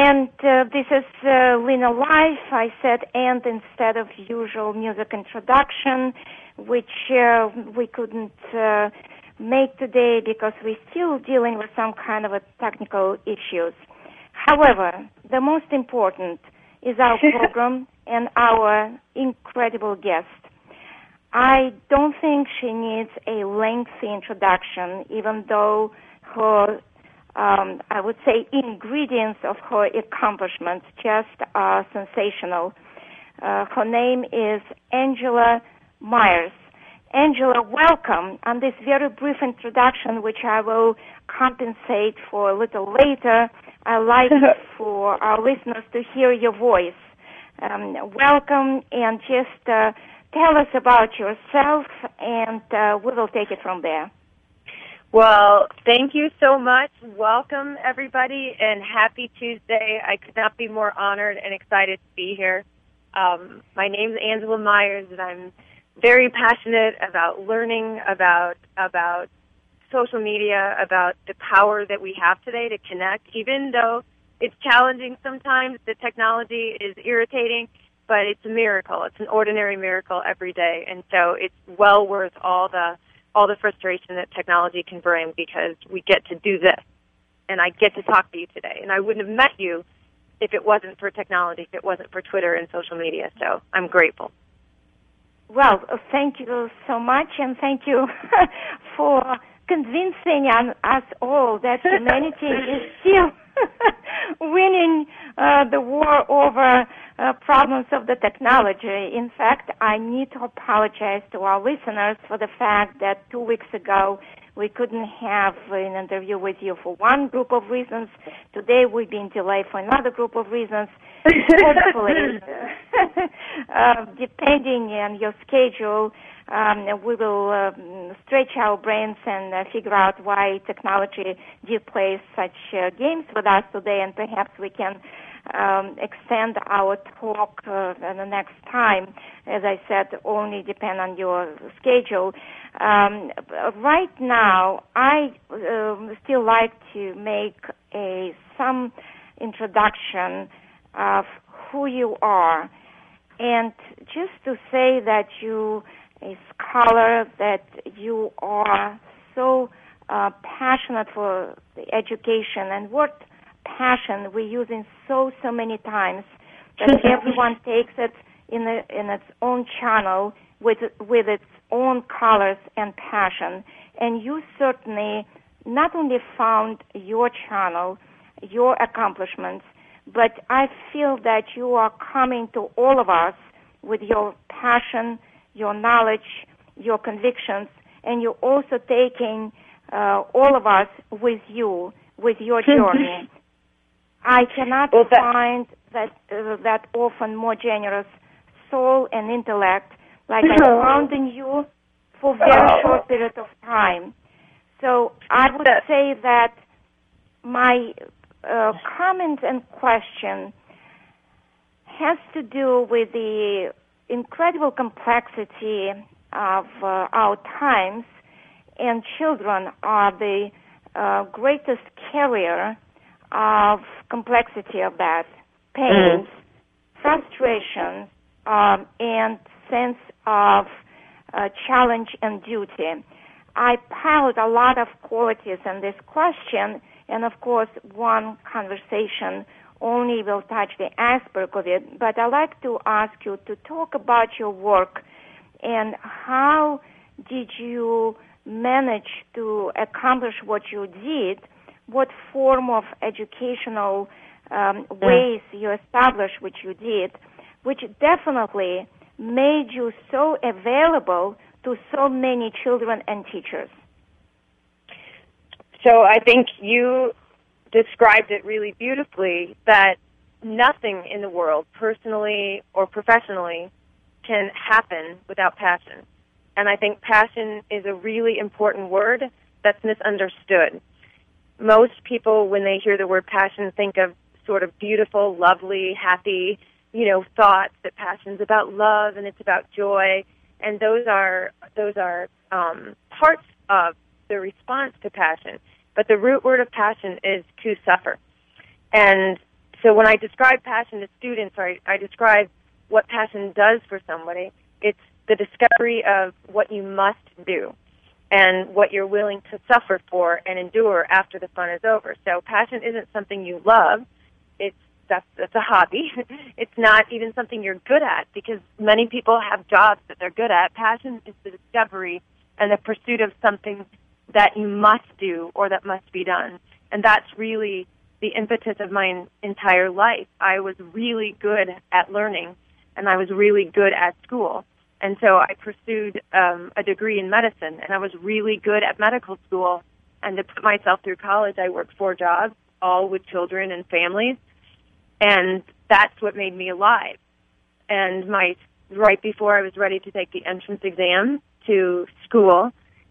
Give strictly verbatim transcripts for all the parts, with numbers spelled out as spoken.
And uh, this is uh, Lena Live. I said and instead of usual music introduction, which uh, we couldn't uh, make today because we're still dealing with some kind of a technical issues. However, the most important is our program and our incredible guest. I don't think she needs a lengthy introduction, even though her Um, I would say ingredients of her accomplishments just are sensational. Uh, her name is Angela Myers. Angela, welcome. On this very brief introduction, which I will compensate for a little later, I like for our listeners to hear your voice. Um, welcome, and just uh, tell us about yourself, and uh, we will take it from there. Well, thank you so much. Welcome, everybody, and happy Tuesday. I could not be more honored and excited to be here. Um, my name is Angela Myers, and I'm very passionate about learning about about social media, about the power that we have today to connect, even though it's challenging sometimes. The technology is irritating, but it's a miracle. It's an ordinary miracle every day, and so it's well worth all the all the frustration that technology can bring because we get to do this, and I get to talk to you today. And I wouldn't have met you if it wasn't for technology, if it wasn't for Twitter and social media, so I'm grateful. Well, thank you so much, and thank you for convincing us all that humanity is still winning uh, the war over uh, problems of the technology. In fact, I need to apologize to our listeners for the fact that two weeks ago we couldn't have an interview with you for one group of reasons. Today we've been delayed for another group of reasons. Hopefully, uh, depending on your schedule, Um, we will um, stretch our brains and uh, figure out why technology did play such uh, games with us today, and perhaps we can um, extend our talk uh, the next time. As I said, only depend on your schedule. Um, right now, I uh, still like to make a some introduction of who you are, and just to say that you a scholar, that you are so uh, passionate for the education, and what passion we're using so, so many times that everyone takes it in, a, in its own channel with, with its own colors and passion. And you certainly not only found your channel, your accomplishments, but I feel that you are coming to all of us with your passion, your knowledge, your convictions, and you're also taking uh, all of us with you, with your journey. I cannot well, that, find that uh, that often more generous soul and intellect like I found in you for a very short period of time. So I would say that my uh, comment and question has to do with the incredible complexity of uh, our times, and children are the uh, greatest carrier of complexity of that, pains, mm. frustration, um, and sense of uh, challenge and duty. I piled a lot of qualities in this question, and of course one conversation only will touch the iceberg of it, but I'd like to ask you to talk about your work and how did you manage to accomplish what you did, what form of educational um, ways you established which you did, which definitely made you so available to so many children and teachers. So I think you described it really beautifully, that nothing in the world, personally or professionally, can happen without passion. And I think passion is a really important word that's misunderstood. Most people, when they hear the word passion, think of sort of beautiful, lovely, happy, you know, thoughts, that passion's about love and it's about joy. And those are those are um, parts of the response to passion. But the root word of passion is to suffer. And so when I describe passion to students, or I, I describe what passion does for somebody, it's the discovery of what you must do and what you're willing to suffer for and endure after the fun is over. So passion isn't something you love. It's that's, that's a hobby. It's not even something you're good at, because many people have jobs that they're good at. Passion is the discovery and the pursuit of something that you must do or that must be done. And that's really the impetus of my entire life. I was really good at learning, and I was really good at school. And so I pursued um, a degree in medicine, and I was really good at medical school. And to put myself through college, I worked four jobs, all with children and families. And that's what made me alive. And my right before I was ready to take the entrance exam to school,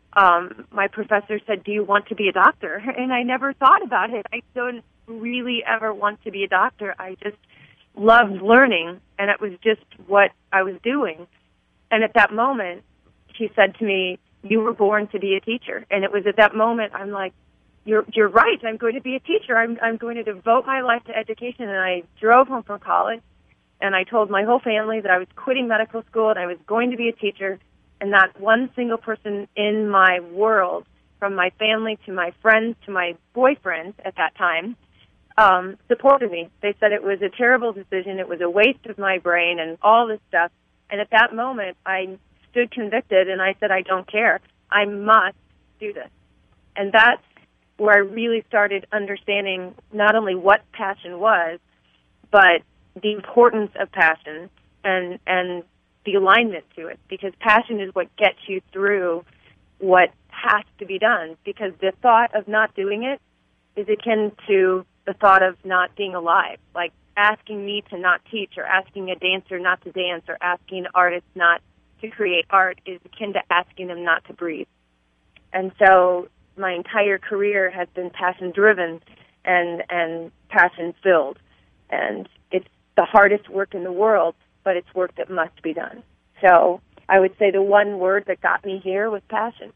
um, my professor said, "Do you want to be a doctor?" And I never thought about it. I don't really ever want to be a doctor. I just loved learning, and it was just what I was doing. And at that moment, she said to me, "You were born to be a teacher." And it was at that moment I'm like, You're you're right. I'm going to be a teacher. I'm I'm going to devote my life to education." And I drove home from college, and I told my whole family that I was quitting medical school and I was going to be a teacher. And not one single person in my world, from my family to my friends to my boyfriend at that time, um, supported me. They said it was a terrible decision. It was a waste of my brain and all this stuff. And at that moment, I stood convicted, and I said, "I don't care. I must do this." And that's where I really started understanding not only what passion was, but the importance of passion and and the alignment to it, because passion is what gets you through what has to be done, because the thought of not doing it is akin to the thought of not being alive, like asking me to not teach, or asking a dancer not to dance, or asking an artist not to create art is akin to asking them not to breathe. And so my entire career has been passion-driven and, and passion-filled. And it's the hardest work in the world, but it's work that must be done. So I would say the one word that got me here was passion.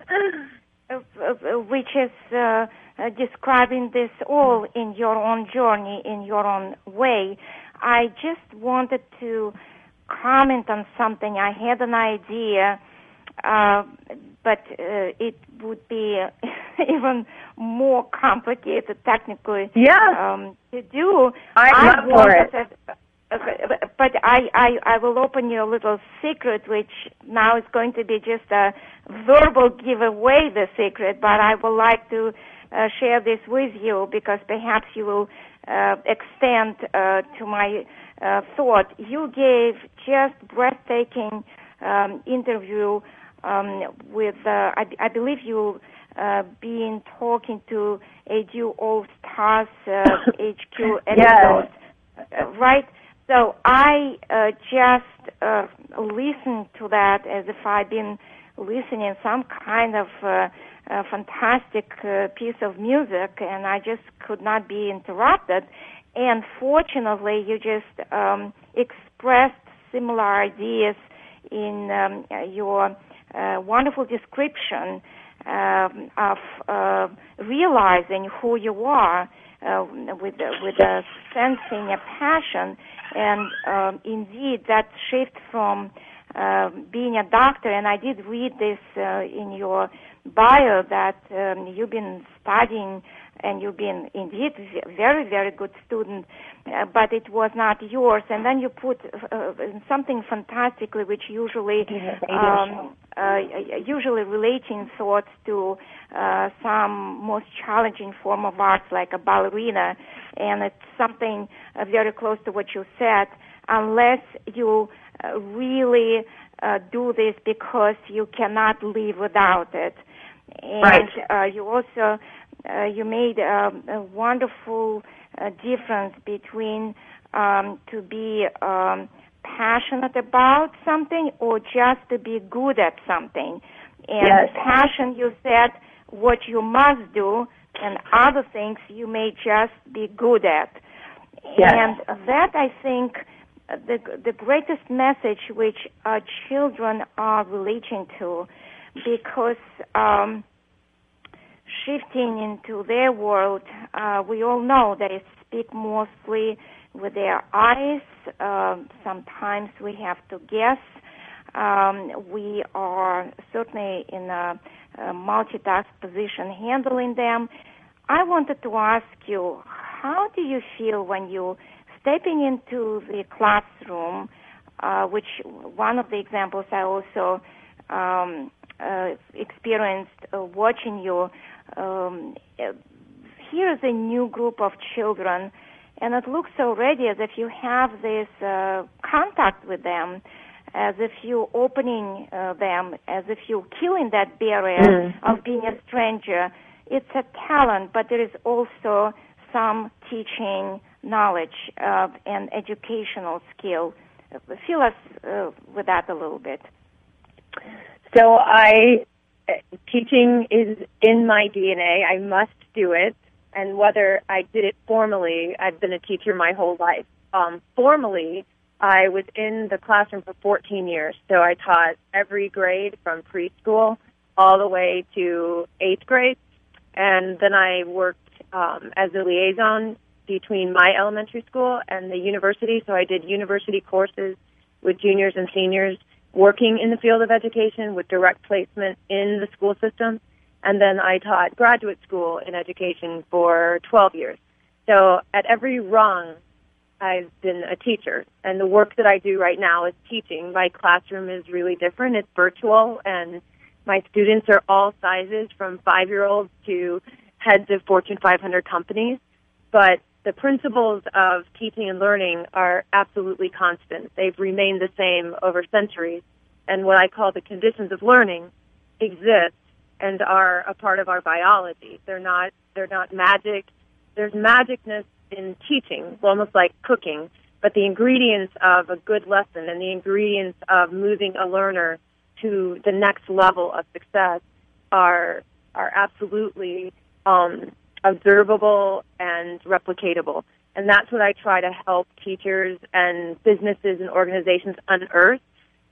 Which is uh, uh, describing this all in your own journey, in your own way. I just wanted to comment on something. I had an idea, uh, but uh, it would be even more complicated technically yeah. um, to do. I'm up for it. To, uh, but I, I, I will open you a little secret, which now is going to be just a verbal give away the secret, but I would like to uh, share this with you, because perhaps you will uh, extend uh, to my uh, thought. You gave just breathtaking um, interview um, with, uh, I, I believe you uh, been talking to Edu All Stars uh, H Q episode, yes. uh, right? So I uh, just uh, listened to that as if I'd been listening some kind of uh, uh, fantastic uh, piece of music, and I just could not be interrupted. And fortunately, you just um, expressed similar ideas in um, your uh, wonderful description um, of uh, realizing who you are uh, with with a sensing a passion. And um, indeed, that shift from uh, being a doctor, and I did read this uh, in your bio, that um, you've been studying and you've been indeed very, very good student, uh, but it was not yours. And then you put uh, something fantastically, which usually um, uh, usually relating thoughts to uh, some most challenging form of arts, like a ballerina, and it's something uh, very close to what you said. Unless you uh, really uh, do this because you cannot live without it. And right. uh, you also uh, you made a, a wonderful uh, difference between um, to be um, passionate about something or just to be good at something. And yes. passion, you said, what you must do, and other things you may just be good at. Yes. And that, I think, the the greatest message which our children are relating to, because um, shifting into their world, uh, we all know that it's speak mostly with their eyes. Uh, sometimes we have to guess. Um, we are certainly in a, a multitask position handling them. I wanted to ask you, how do you feel when you stepping into the classroom, uh, which one of the examples I also um, uh, experienced uh, watching you. Um, here is a new group of children, and it looks already as if you have this uh, contact with them, as if you're opening uh, them, as if you're killing that barrier mm. of being a stranger. It's a talent, but there is also some teaching knowledge uh, and educational skill. Fill us uh, with that a little bit. So I, teaching is in my D N A. I must do it. And whether I did it formally, I've been a teacher my whole life. Um, formally, I was in the classroom for fourteen years. So I taught every grade from preschool all the way to eighth grade. And then I worked um, as a liaison between my elementary school and the university. So I did university courses with juniors and seniors working in the field of education with direct placement in the school system. And then I taught graduate school in education for twelve years. So at every rung, I've been a teacher. And the work that I do right now is teaching. My classroom is really different. It's virtual, and my students are all sizes, from five-year-olds to heads of Fortune five hundred companies. But the principles of teaching and learning are absolutely constant. They've remained the same over centuries. And what I call the conditions of learning exist and are a part of our biology. They're not, they're not magic. There's magicness in teaching, almost like cooking, but the ingredients of a good lesson and the ingredients of moving a learner to the next level of success are are absolutely um, observable and replicatable. And that's what I try to help teachers and businesses and organizations unearth,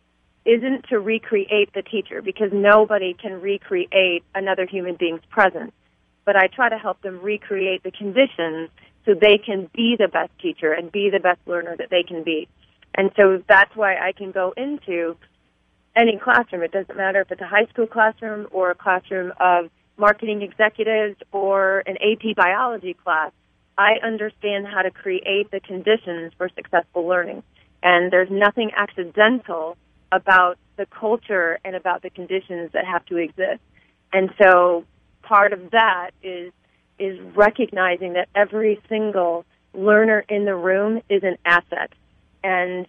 isn't to recreate the teacher, because nobody can recreate another human being's presence. But I try to help them recreate the conditions so they can be the best teacher and be the best learner that they can be. And so that's why I can go into any classroom. It doesn't matter if it's a high school classroom or a classroom of marketing executives or an A P biology class. I understand how to create the conditions for successful learning. And there's nothing accidental about the culture and about the conditions that have to exist. And so part of that is is recognizing that every single learner in the room is an asset. And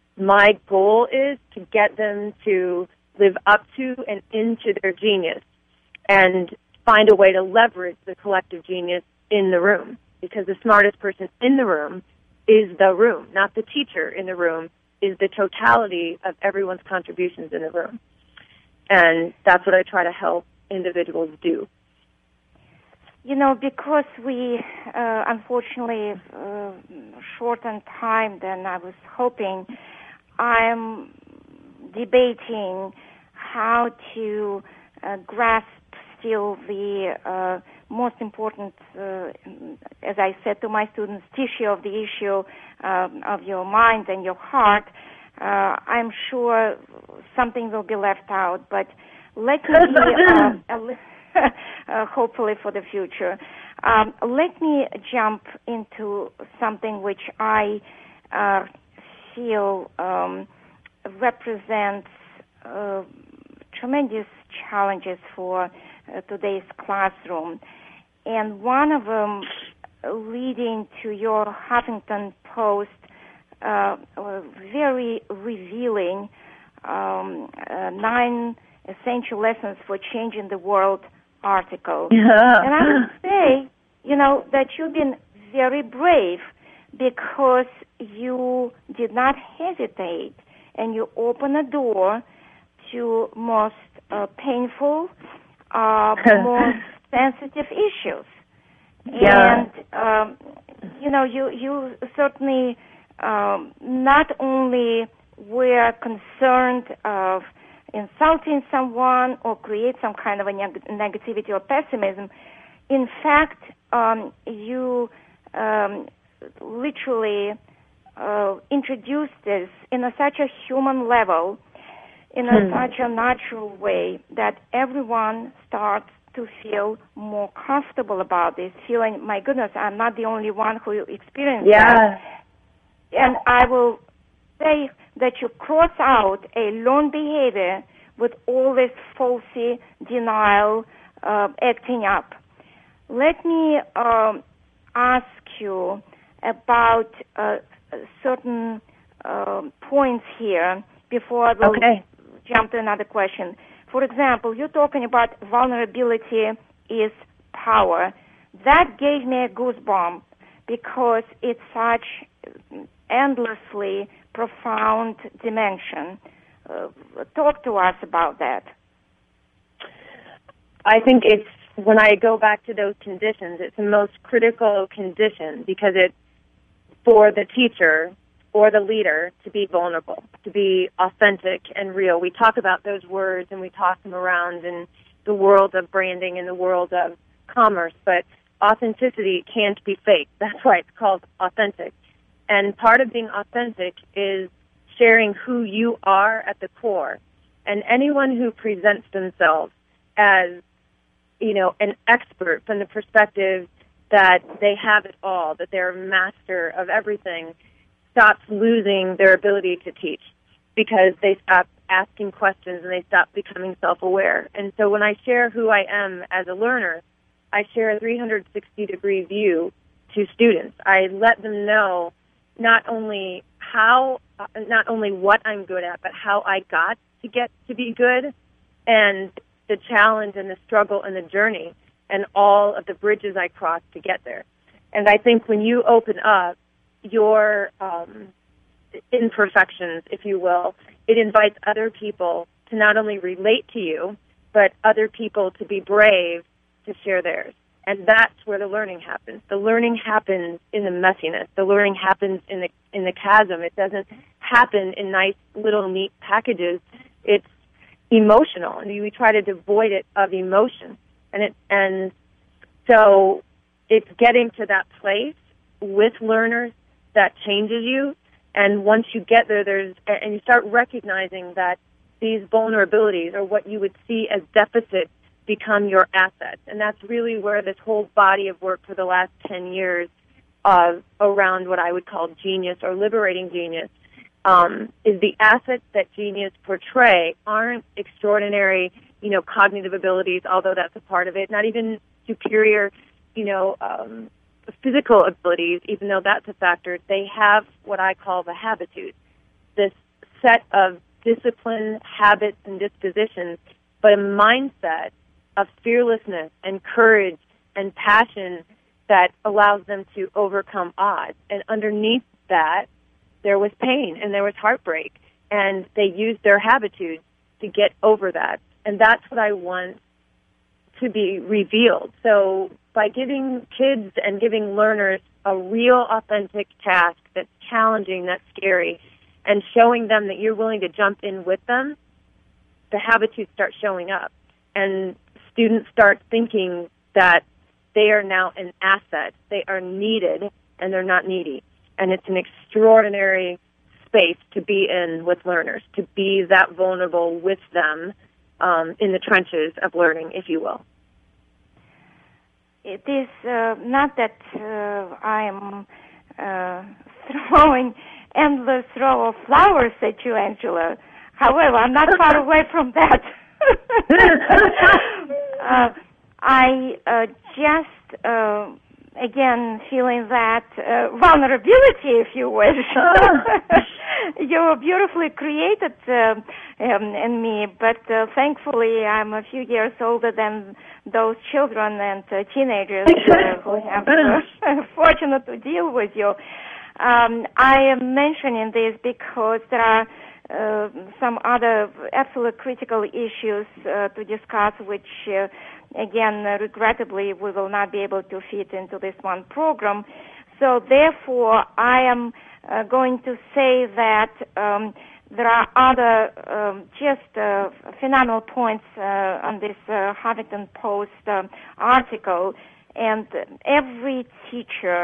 my goal is to get them to live up to and into their genius and find a way to leverage the collective genius in the room, because the smartest person in the room is the room, not the teacher in the room, is the totality of everyone's contributions in the room. And that's what I try to help individuals do. You know, because we uh, unfortunately uh, shortened time than I was hoping, I'm debating how to uh, grasp still the uh, most important, uh, as I said to my students, tissue of the issue uh, of your mind and your heart. Uh, I'm sure something will be left out, but let me uh, a li- uh, hopefully for the future. Um, let me jump into something which I uh, feel um, represents uh, tremendous challenges for uh, today's classroom, and one of them leading to your Huffington Post uh, very revealing um, uh, nine essential lessons for changing the world article. Yeah. And I would say, you know, that you've been very brave, because you did not hesitate and you opened a door to most uh, painful, uh, most sensitive issues. Yeah. And, um, you know, you, you certainly um, not only were concerned of insulting someone or create some kind of a neg- negativity or pessimism. In fact, um, you um, literally uh, introduced this in a, such a human level, in a, Hmm. such a natural way that everyone starts to feel more comfortable about this, feeling, my goodness, I'm not the only one who experienced Yeah. that. And I will say that you cross out a learned behavior with all this falsy denial, uh, acting up. Let me um, ask you about uh, certain uh, points here before I will Okay. jump to another question. For example, you're talking about vulnerability is power. That gave me a goosebump because it's such endlessly profound dimension. Uh, talk to us about that. I think it's, when I go back to those conditions, it's the most critical condition because it's for the teacher or the leader to be vulnerable, to be authentic and real. We talk about those words and we toss them around in the world of branding and the world of commerce, but authenticity can't be fake. That's why it's called authentic. And part of being authentic is sharing who you are at the core. And anyone who presents themselves as, you know, an expert from the perspective that they have it all, that they're a master of everything, stops losing their ability to teach because they stop asking questions and they stop becoming self-aware. And so when I share who I am as a learner, I share a three hundred sixty degree view to students. I let them know not only how, uh, not only what I'm good at, but how I got to get to be good, and the challenge and the struggle and the journey and all of the bridges I crossed to get there. And I think when you open up your um, imperfections, if you will, it invites other people to not only relate to you, but other people to be brave to share theirs. And that's where the learning happens. The learning happens in the messiness. The learning happens in the in the chasm. It doesn't happen in nice little neat packages. It's emotional, and we try to devoid it of emotion. And it and so it's getting to that place with learners that changes you. And once you get there, there's and you start recognizing that these vulnerabilities, or what you would see as deficits, become your assets. And that's really where this whole body of work for the last ten years uh, around what I would call genius or liberating genius um, is the assets that genius portray aren't extraordinary, you know, cognitive abilities, although that's a part of it, not even superior, you know, um, physical abilities, even though that's a factor. They have what I call the habitudes, this set of discipline, habits, and dispositions, but a mindset of fearlessness and courage and passion that allows them to overcome odds. And underneath that, there was pain and there was heartbreak, and they used their habitudes to get over that. And that's what I want to be revealed. So by giving kids and giving learners a real, authentic task that's challenging, that's scary, and showing them that you're willing to jump in with them, the habitudes start showing up. And students start thinking that they are now an asset. They are needed, and they're not needy. And it's an extraordinary space to be in with learners, to be that vulnerable with them um, in the trenches of learning, if you will. It is uh, not that uh, I'm uh, throwing endless row of flowers at you, Angela. However, I'm not far away from that. uh, I uh, just, uh, again, feeling that uh, vulnerability, if you wish. You beautifully created uh, um, in me, but uh, thankfully I'm a few years older than those children and uh, teenagers uh, who have uh, fortunate to deal with you. Um, I am mentioning this because there are uh, some other absolute critical issues uh, to discuss, which, uh, again, uh, regrettably, we will not be able to fit into this one program. So, therefore, I am uh, going to say that um, there are other um, just uh, phenomenal points uh, on this uh, Huffington Post um, article, and every teacher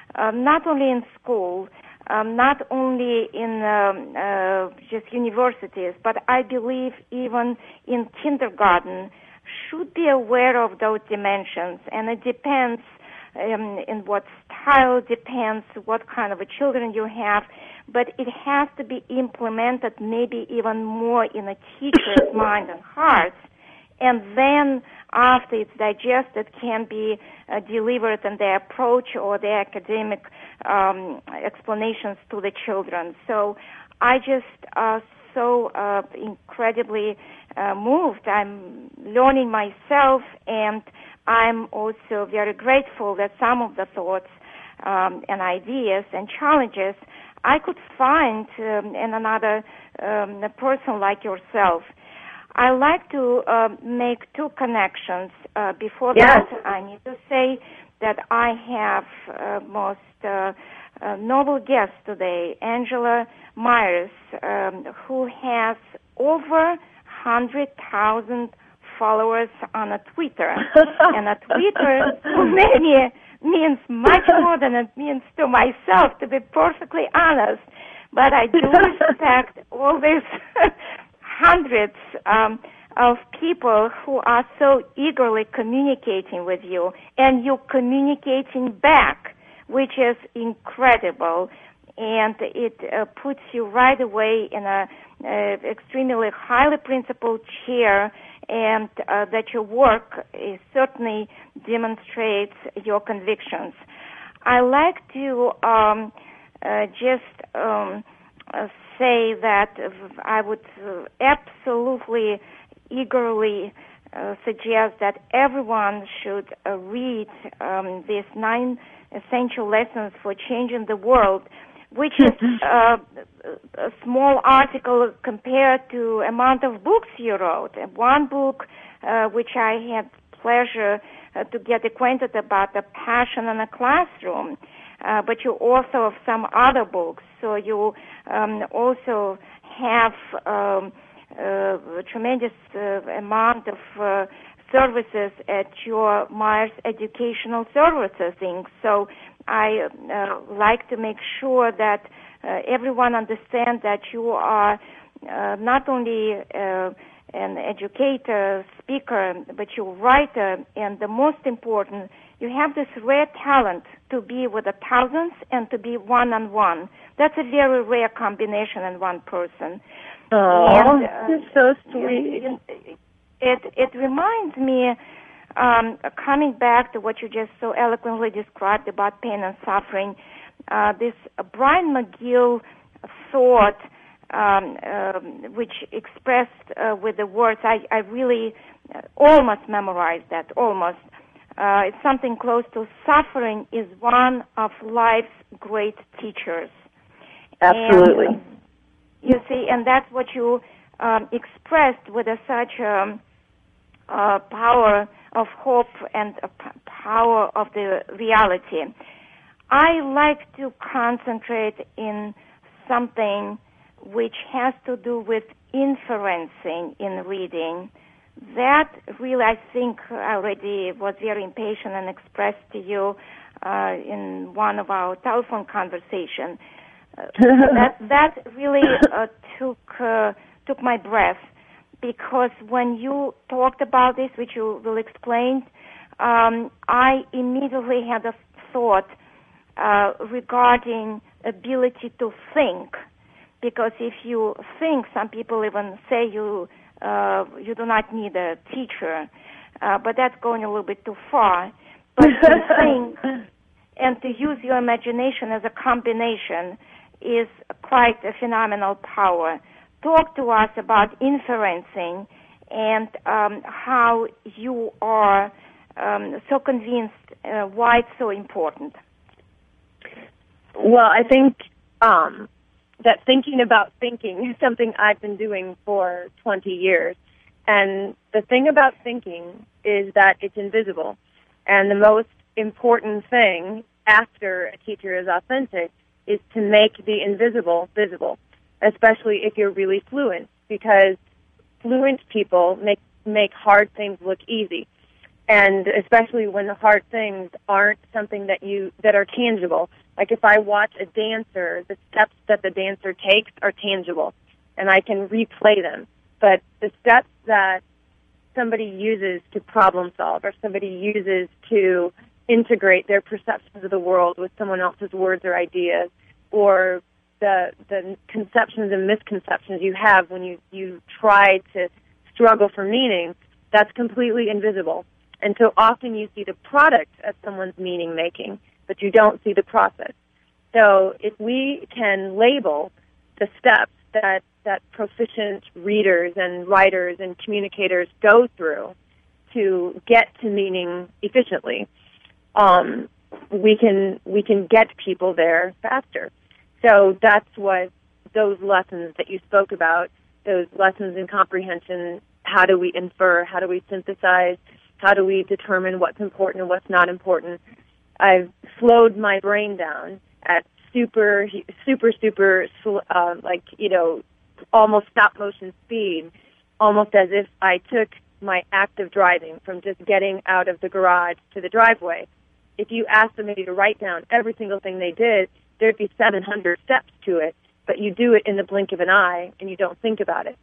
um, not only in school, um, not only in um, uh, just universities, but I believe even in kindergarten, should be aware of those dimensions. And it depends um, in what style, depends what kind of a children you have, but it has to be implemented maybe even more in a teacher's mind and heart, and then after it's digested can be uh, delivered in their approach or their academic um, explanations to the children. So I just uh, so uh, incredibly uh, moved. I'm learning myself, and I'm also very grateful that some of the thoughts um, and ideas and challenges I could find um, in another um, a person like yourself. I like to uh, make two connections. Uh, before yes. that, I need to say that I have uh, most uh, uh, noble guest today, Angela Myers, um, who has over one hundred thousand followers on a Twitter. And a Twitter, for many, means much more than it means to myself, to be perfectly honest. But I do respect all these hundreds um, of people who are so eagerly communicating with you, and you communicating back, which is incredible, and it uh, puts you right away in a uh, extremely highly principled chair, and uh, that your work is certainly demonstrates your convictions. I like to um, uh, just um, uh, say that I would uh, absolutely eagerly uh, suggest that everyone should uh, read um, these nine essential lessons for changing the world, which is uh, a small article compared to amount of books you wrote. And one book, uh, which I had pleasure uh, to get acquainted about, The Passion in a Classroom, uh, but you also have some other books. So you um, also have um, uh, a tremendous uh, amount of uh, services at your Myers Educational Services Incorporated. So I uh, like to make sure that uh, everyone understands that you are uh, not only uh, an educator, speaker, but you're a writer, and the most important, you have this rare talent to be with the thousands and to be one-on-one. That's a very rare combination in one person. Oh, and, uh, that's so sweet. It, it, it reminds me, um, coming back to what you just so eloquently described about pain and suffering, uh, this uh, Brian McGill thought, um, um, which expressed uh, with the words, I, I really uh, almost memorized that, almost. Uh, it's something close to suffering is one of life's great teachers. Absolutely. And, uh, you see, and that's what you um, expressed with a, such um, uh, power of hope and a p- power of the reality. I like to concentrate in something which has to do with inferencing in reading. That really, I think, already was very impatient and expressed to you uh, in one of our telephone conversations. Uh, that that really uh, took uh, took my breath, because when you talked about this, which you will explain, um, I immediately had a thought uh, regarding ability to think. Because if you think, some people even say you uh, you do not need a teacher, uh, but that's going a little bit too far. But to think and to use your imagination as a combination is quite a phenomenal power. Talk to us about inferencing and um, how you are um, so convinced uh, why it's so important. Well, I think um, that thinking about thinking is something I've been doing for twenty years. And the thing about thinking is that it's invisible. And the most important thing after a teacher is authentic is to make the invisible visible, especially if you're really fluent, because fluent people make make hard things look easy. and especially when the hard things aren't something that you that are tangible. Like if I watch a dancer, the steps that the dancer takes are tangible, and I can replay them. But the steps that somebody uses to problem solve, or somebody uses to integrate their perceptions of the world with someone else's words or ideas, or the the conceptions and misconceptions you have when you, you try to struggle for meaning, that's completely invisible. And so often you see the product of someone's meaning making, but you don't see the process. So if we can label the steps that, that proficient readers and writers and communicators go through to get to meaning efficiently, um, we can we can get people there faster. So that's what those lessons that you spoke about, those lessons in comprehension, how do we infer, how do we synthesize, how do we determine what's important and what's not important. I've slowed my brain down at super, super, super, uh, like, you know, almost stop-motion speed, almost as if I took my act of driving from just getting out of the garage to the driveway. If you asked somebody to write down every single thing they did, there'd be seven hundred steps to it, but you do it in the blink of an eye, and you don't think about it.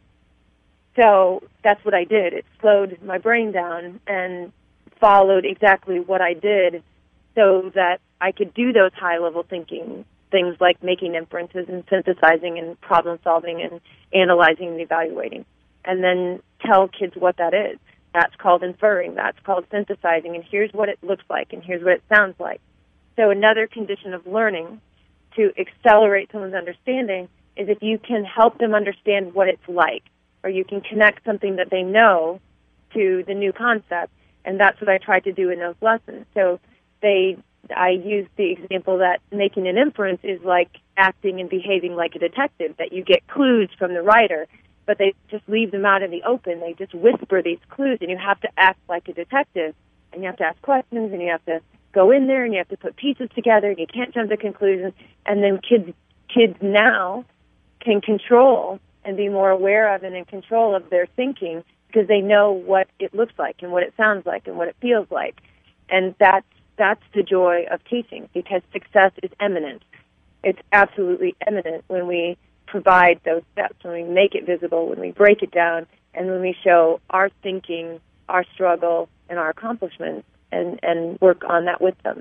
So that's what I did. It slowed my brain down and followed exactly what I did so that I could do those high-level thinking things like making inferences and synthesizing and problem-solving and analyzing and evaluating, and then tell kids what that is. That's called inferring. That's called synthesizing, and here's what it looks like, and here's what it sounds like. So another condition of learning to accelerate someone's understanding is if you can help them understand what it's like, or you can connect something that they know to the new concept, and that's what I tried to do in those lessons. So they, I used the example that making an inference is like acting and behaving like a detective, that you get clues from the writer, but they just leave them out in the open. They just whisper these clues, and you have to act like a detective, and you have to ask questions, and you have to go in there, and you have to put pieces together, and you can't jump to conclusions. And then kids kids now can control and be more aware of and in control of their thinking because they know what it looks like and what it sounds like and what it feels like. And that's, that's the joy of teaching, because success is imminent. It's absolutely imminent when we provide those steps, when we make it visible, when we break it down, and when we show our thinking, our struggle, and our accomplishments, and, and work on that with them.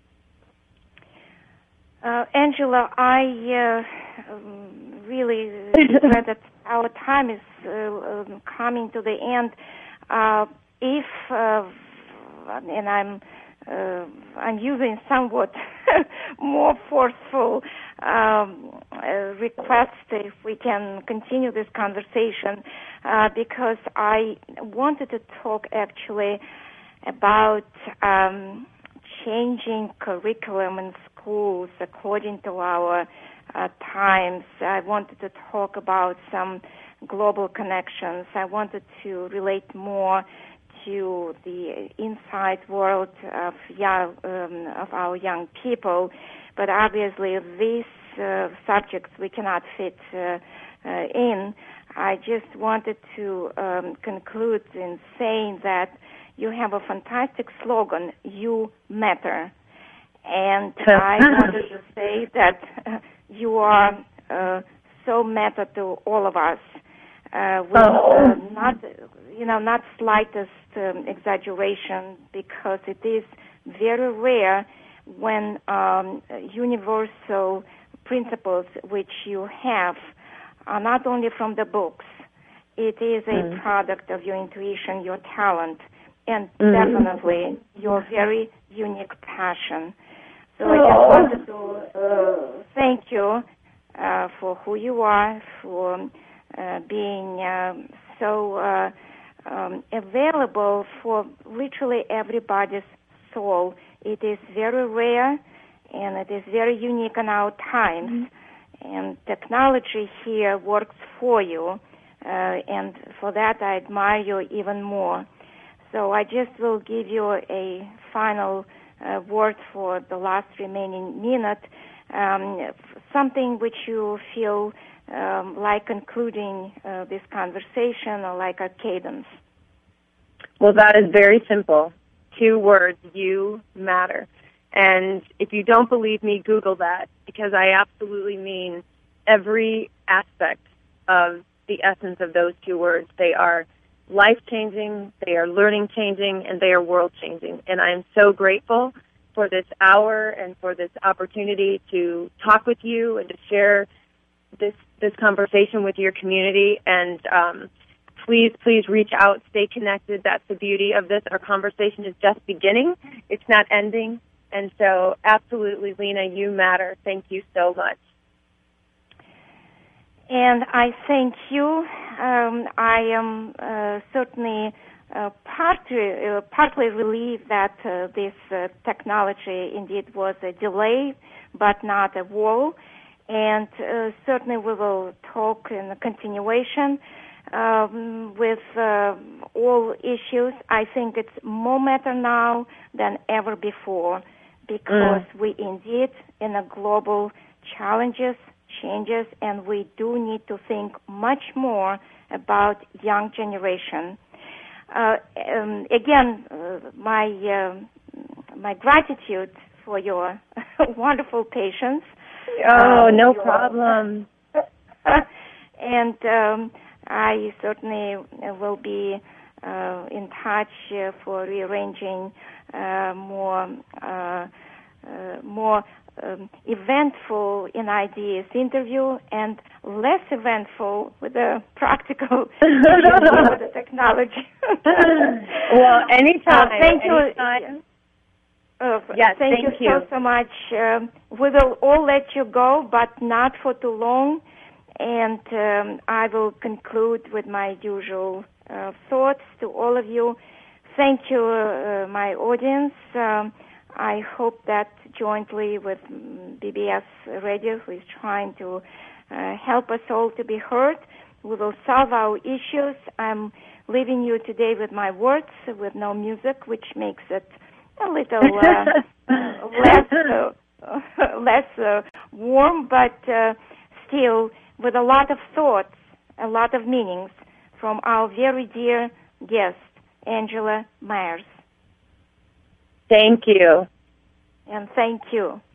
Uh, Angela, I uh, um, really regret that our time is uh, um, coming to the end. Uh, if, uh, and I'm uh, I'm using somewhat more forceful um, uh, request if we can continue this conversation, uh, because I wanted to talk actually about um, changing curriculum in schools according to our uh, times. I wanted to talk about some global connections. I wanted to relate more to the inside world of young, um, of our young people, but obviously these uh, subjects we cannot fit uh, uh, in. I just wanted to um, conclude in saying that you have a fantastic slogan, "You Matter." And I wanted to say that uh, you are uh, so matter to all of us, uh, with uh, not, you know, not slightest um, exaggeration, because it is very rare when um, universal principles which you have are not only from the books. It is a mm. product of your intuition, your talent, and mm. definitely your very unique passion. So I just wanted to uh, thank you uh, for who you are, for uh, being um, so uh, um, available for literally everybody's soul. It is very rare, and it is very unique in our times. Mm-hmm. And technology here works for you, uh, and for that I admire you even more. So I just will give you a final uh, word for the last remaining minute, um, something which you feel um, like concluding uh, this conversation, or like a cadence. Well, that is very simple. two words, you matter. And if you don't believe me, Google that, because I absolutely mean every aspect of the essence of those two words. They are life-changing, they are learning-changing, and they are world-changing. And I am so grateful for this hour and for this opportunity to talk with you and to share this this conversation with your community. And um, please, please reach out, stay connected. That's the beauty of this. Our conversation is just beginning. It's not ending. And so, absolutely, Lena, you matter. Thank you so much. And I thank you. Um, I am uh, certainly uh, partly, uh, partly relieved that uh, this uh, technology indeed was a delay, but not a wall. And uh, certainly we will talk in the continuation um, with uh, all issues. I think it's more matter now than ever before, because mm. we indeed in a global challenges, changes, and we do need to think much more about young generation. Uh, um, again, uh, my uh, my gratitude for your wonderful patience. Oh, uh, no your, problem. And um, I certainly will be uh, in touch uh, for rearranging uh, more uh, uh, more um, eventful in ideas interview and less eventful with the practical interview with the technology. Well, anytime. Uh, thank anytime. you. Uh, yes, thank, thank you, you so, so much. Um, we will all let you go, but not for too long. And um, I will conclude with my usual uh, thoughts to all of you. Thank you, uh, my audience. Um, I hope that jointly with B B S Radio, who is trying to uh, help us all to be heard, we will solve our issues. I'm leaving you today with my words, with no music, which makes it a little uh, uh, less uh, less uh, warm, but uh, still with a lot of thoughts, a lot of meanings from our very dear guest, Angela Myers. Thank you. And thank you.